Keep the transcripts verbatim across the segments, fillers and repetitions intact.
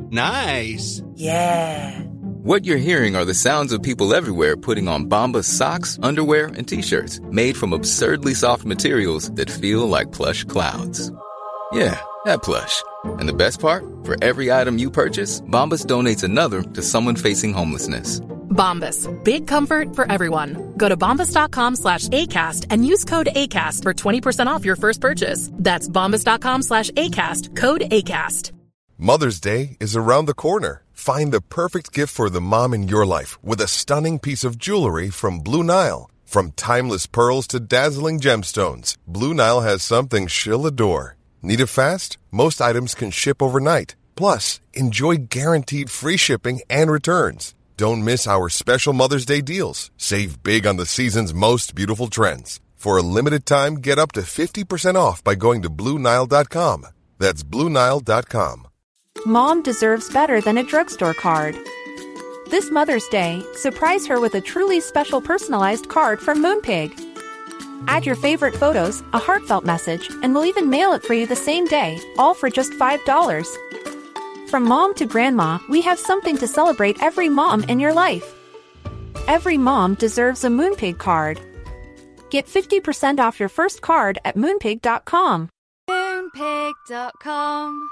Nice. Yeah. What you're hearing are the sounds of people everywhere putting on Bombas socks, underwear, and T-shirts made from absurdly soft materials that feel like plush clouds. Yeah, that plush. And the best part? For every item you purchase, Bombas donates another to someone facing homelessness. Bombas. Big comfort for everyone. Go to bombas.com slash ACAST and use code ACAST for twenty percent off your first purchase. That's bombas.com slash ACAST. Code ACAST. Mother's Day is around the corner. Find the perfect gift for the mom in your life with a stunning piece of jewelry from Blue Nile. From timeless pearls to dazzling gemstones, Blue Nile has something she'll adore. Need it fast? Most items can ship overnight. Plus, enjoy guaranteed free shipping and returns. Don't miss our special Mother's Day deals. Save big on the season's most beautiful trends. For a limited time, get up to fifty percent off by going to Blue Nile dot com. That's Blue Nile dot com. Mom deserves better than a drugstore card. This Mother's Day, surprise her with a truly special personalized card from Moonpig. Add your favorite photos, a heartfelt message, and we'll even mail it for you the same day, all for just five dollars. From mom to grandma, we have something to celebrate every mom in your life. Every mom deserves a Moonpig card. Get fifty percent off your first card at moonpig dot com. moonpig dot com.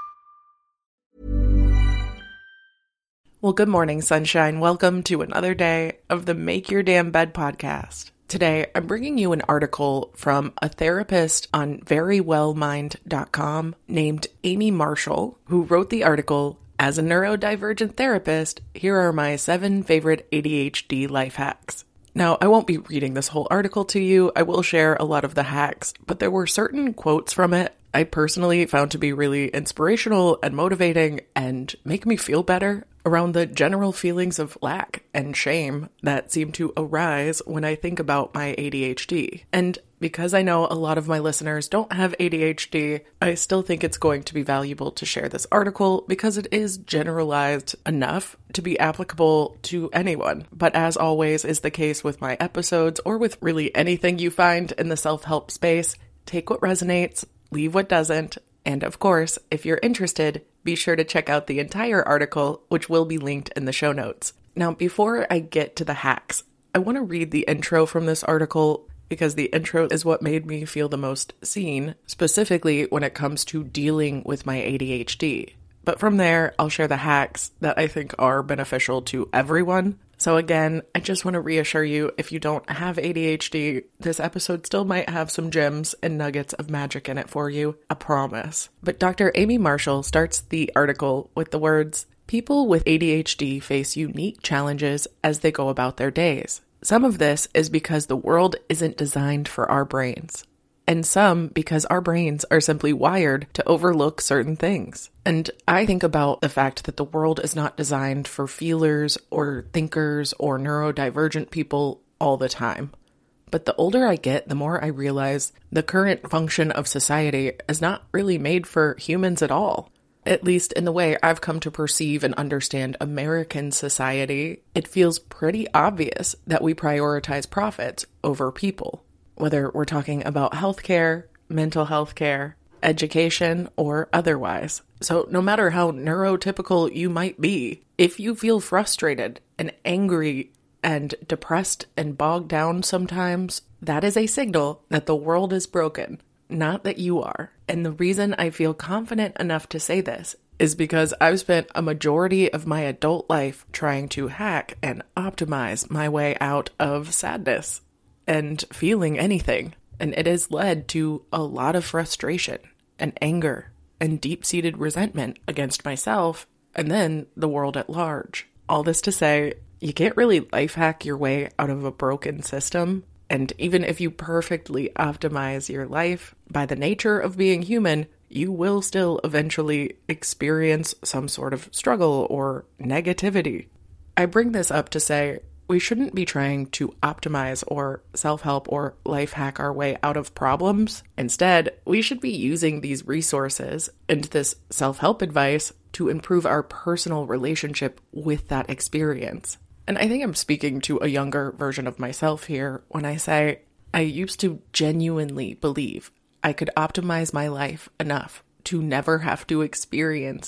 Well, good morning, sunshine. Welcome to another day of the Make Your Damn Bed podcast. Today, I'm bringing you an article from a therapist on very well mind dot com named Amy Marshall, who wrote the article, "As a neurodivergent therapist, here are my seven favorite A D H D life hacks." Now, I won't be reading this whole article to you. I will share a lot of the hacks, but there were certain quotes from it I personally found to be really inspirational and motivating and make me feel better around the general feelings of lack and shame that seem to arise when I think about my A D H D. And because I know a lot of my listeners don't have A D H D, I still think it's going to be valuable to share this article because it is generalized enough to be applicable to anyone. But as always is the case with my episodes or with really anything you find in the self-help space, take what resonates, leave what doesn't, and of course, if you're interested, be sure to check out the entire article, which will be linked in the show notes. Now, before I get to the hacks, I want to read the intro from this article because the intro is what made me feel the most seen, specifically when it comes to dealing with my A D H D. But from there, I'll share the hacks that I think are beneficial to everyone. So again, I just want to reassure you, if you don't have A D H D, this episode still might have some gems and nuggets of magic in it for you, I promise. But Doctor Amy Marshall starts the article with the words, "People with A D H D face unique challenges as they go about their days. Some of this is because the world isn't designed for our brains. And some because our brains are simply wired to overlook certain things." And I think about the fact that the world is not designed for feelers or thinkers or neurodivergent people all the time. But the older I get, the more I realize the current function of society is not really made for humans at all. At least in the way I've come to perceive and understand American society, it feels pretty obvious that we prioritize profits over people. Whether we're talking about healthcare, mental health care, education, or otherwise. So no matter how neurotypical you might be, if you feel frustrated and angry and depressed and bogged down sometimes, that is a signal that the world is broken, not that you are. And the reason I feel confident enough to say this is because I've spent a majority of my adult life trying to hack and optimize my way out of sadness and feeling anything. And it has led to a lot of frustration and anger and deep-seated resentment against myself and then the world at large. All this to say, you can't really life hack your way out of a broken system. And even if you perfectly optimize your life, by the nature of being human, you will still eventually experience some sort of struggle or negativity. I bring this up to say, we shouldn't be trying to optimize or self-help or life hack our way out of problems. Instead, we should be using these resources and this self-help advice to improve our personal relationship with that experience. And I think I'm speaking to a younger version of myself here when I say I used to genuinely believe I could optimize my life enough to never have to experience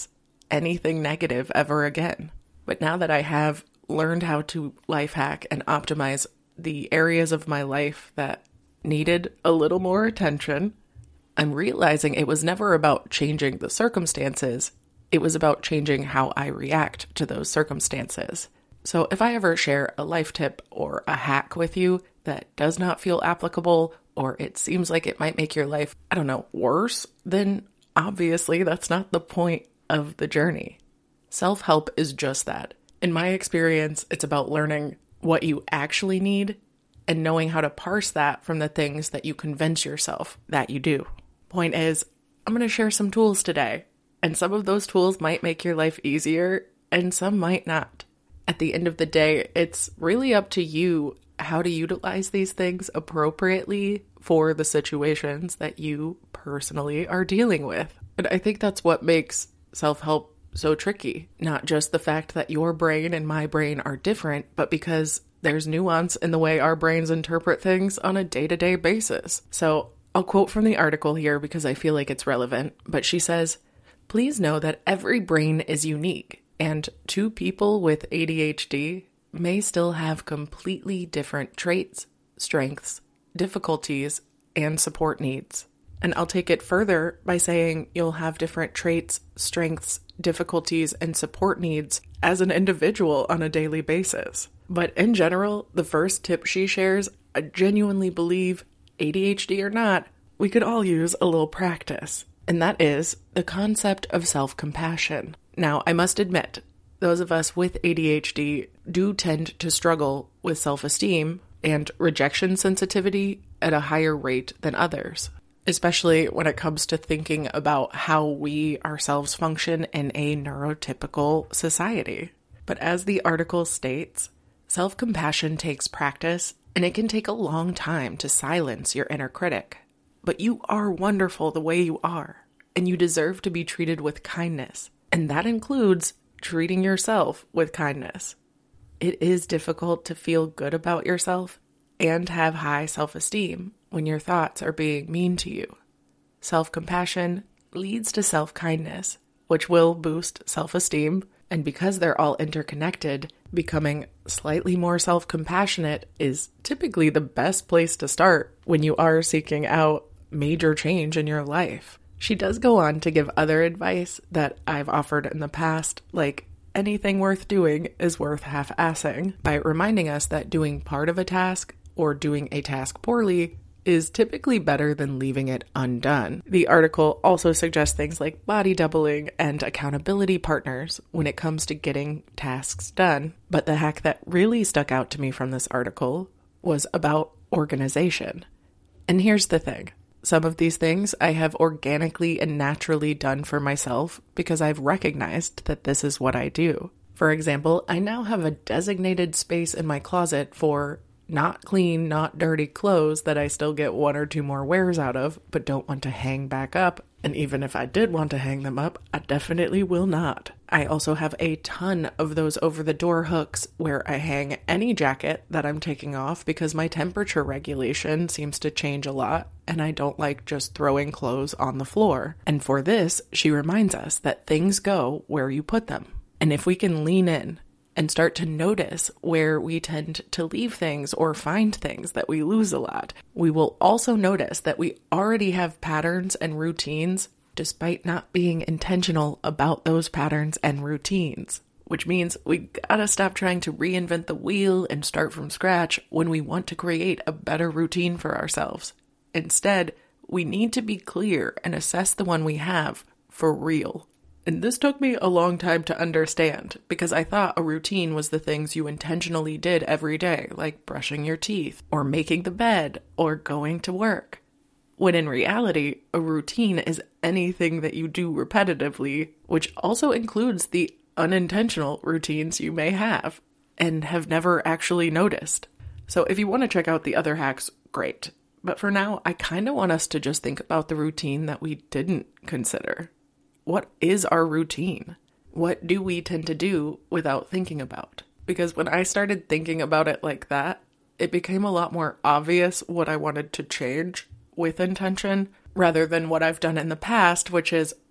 anything negative ever again. But now that I have learned how to life hack and optimize the areas of my life that needed a little more attention, I'm realizing it was never about changing the circumstances. It was about changing how I react to those circumstances. So if I ever share a life tip or a hack with you that does not feel applicable, or it seems like it might make your life, I don't know, worse, then obviously that's not the point of the journey. Self-help is just that. In my experience, it's about learning what you actually need and knowing how to parse that from the things that you convince yourself that you do. Point is, I'm going to share some tools today, and some of those tools might make your life easier and some might not. At the end of the day, it's really up to you how to utilize these things appropriately for the situations that you personally are dealing with. And I think that's what makes self-help so tricky. Not just the fact that your brain and my brain are different, but because there's nuance in the way our brains interpret things on a day-to-day basis. So I'll quote from the article here because I feel like it's relevant, but she says, "Please know that every brain is unique, and two people with A D H D may still have completely different traits, strengths, difficulties, and support needs." And I'll take it further by saying you'll have different traits, strengths, difficulties, and support needs as an individual on a daily basis. But in general, the first tip she shares, I genuinely believe, A D H D or not, we could all use a little practice. And that is the concept of self-compassion. Now, I must admit, those of us with A D H D do tend to struggle with self-esteem and rejection sensitivity at a higher rate than others, especially when it comes to thinking about how we ourselves function in a neurotypical society. But as the article states, self-compassion takes practice, and it can take a long time to silence your inner critic. But you are wonderful the way you are, and you deserve to be treated with kindness. And that includes treating yourself with kindness. It is difficult to feel good about yourself and have high self-esteem when your thoughts are being mean to you. Self-compassion leads to self-kindness, which will boost self-esteem, and because they're all interconnected, becoming slightly more self-compassionate is typically the best place to start when you are seeking out major change in your life. She does go on to give other advice that I've offered in the past, like anything worth doing is worth half-assing, by reminding us that doing part of a task or doing a task poorly is typically better than leaving it undone. The article also suggests things like body doubling and accountability partners when it comes to getting tasks done. But the hack that really stuck out to me from this article was about organization. And here's the thing. Some of these things I have organically and naturally done for myself because I've recognized that this is what I do. For example, I now have a designated space in my closet for not clean, not dirty clothes that I still get one or two more wears out of, but don't want to hang back up. And even if I did want to hang them up, I definitely will not. I also have a ton of those over-the-door hooks where I hang any jacket that I'm taking off because my temperature regulation seems to change a lot, and I don't like just throwing clothes on the floor. And for this, she reminds us that things go where you put them. And if we can lean in and start to notice where we tend to leave things or find things that we lose a lot, we will also notice that we already have patterns and routines despite not being intentional about those patterns and routines. Which means we gotta stop trying to reinvent the wheel and start from scratch when we want to create a better routine for ourselves. Instead, we need to be clear and assess the one we have for real. And this took me a long time to understand because I thought a routine was the things you intentionally did every day, like brushing your teeth or making the bed or going to work. When in reality, a routine is anything that you do repetitively, which also includes the unintentional routines you may have and have never actually noticed. So if you want to check out the other hacks, great. But for now, I kind of want us to just think about the routine that we didn't consider. What is our routine? What do we tend to do without thinking about? Because when I started thinking about it like that, it became a lot more obvious what I wanted to change with intention, rather than what I've done in the past, which is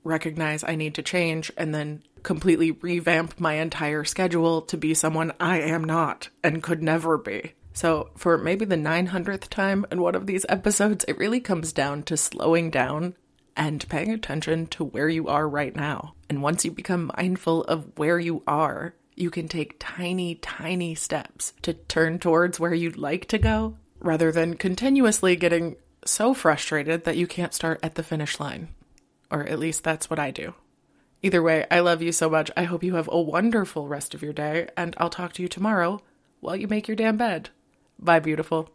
recognize I need to change and then completely revamp my entire schedule to be someone I am not and could never be. So for maybe the nine hundredth time in one of these episodes, it really comes down to slowing down and paying attention to where you are right now. And once you become mindful of where you are, you can take tiny, tiny steps to turn towards where you'd like to go, rather than continuously getting so frustrated that you can't start at the finish line. Or at least that's what I do. Either way, I love you so much. I hope you have a wonderful rest of your day, and I'll talk to you tomorrow while you make your damn bed. Bye, beautiful.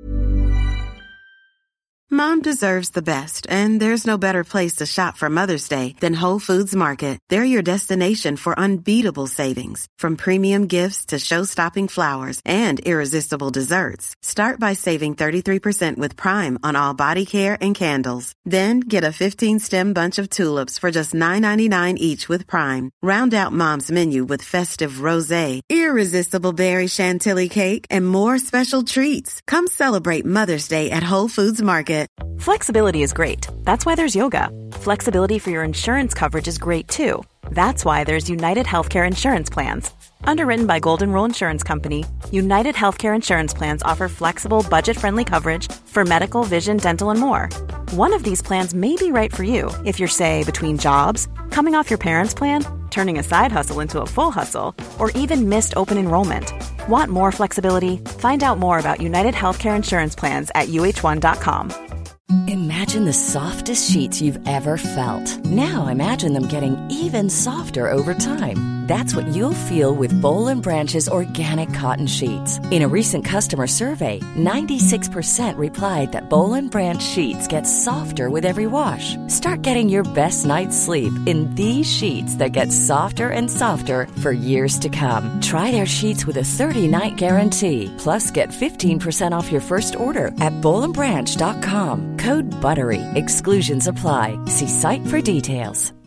Mom deserves the best, and there's no better place to shop for Mother's Day than Whole Foods Market. They're your destination for unbeatable savings, from premium gifts to show-stopping flowers and irresistible desserts. Start by saving thirty-three percent with Prime on all body care and candles. Then get a fifteen-stem bunch of tulips for just nine ninety-nine each with Prime. Round out Mom's menu with festive rosé, irresistible berry chantilly cake, and more special treats. Come celebrate Mother's Day at Whole Foods Market. Flexibility is great. That's why there's yoga. Flexibility for your insurance coverage is great too. That's why there's United Healthcare Insurance Plans. Underwritten by Golden Rule Insurance Company, United Healthcare Insurance Plans offer flexible, budget-friendly coverage for medical, vision, dental, and more. One of these plans may be right for you if you're, say, between jobs, coming off your parents' plan, turning a side hustle into a full hustle, or even missed open enrollment. Want more flexibility? Find out more about United Healthcare Insurance Plans at U H one dot com. Imagine the softest sheets you've ever felt. Now imagine them getting even softer over time. That's what you'll feel with Boll and Branch's organic cotton sheets. In a recent customer survey, ninety-six percent replied that Boll and Branch sheets get softer with every wash. Start getting your best night's sleep in these sheets that get softer and softer for years to come. Try their sheets with a thirty-night guarantee. Plus, get fifteen percent off your first order at boll and branch dot com. Code BUTTERY. Exclusions apply. See site for details.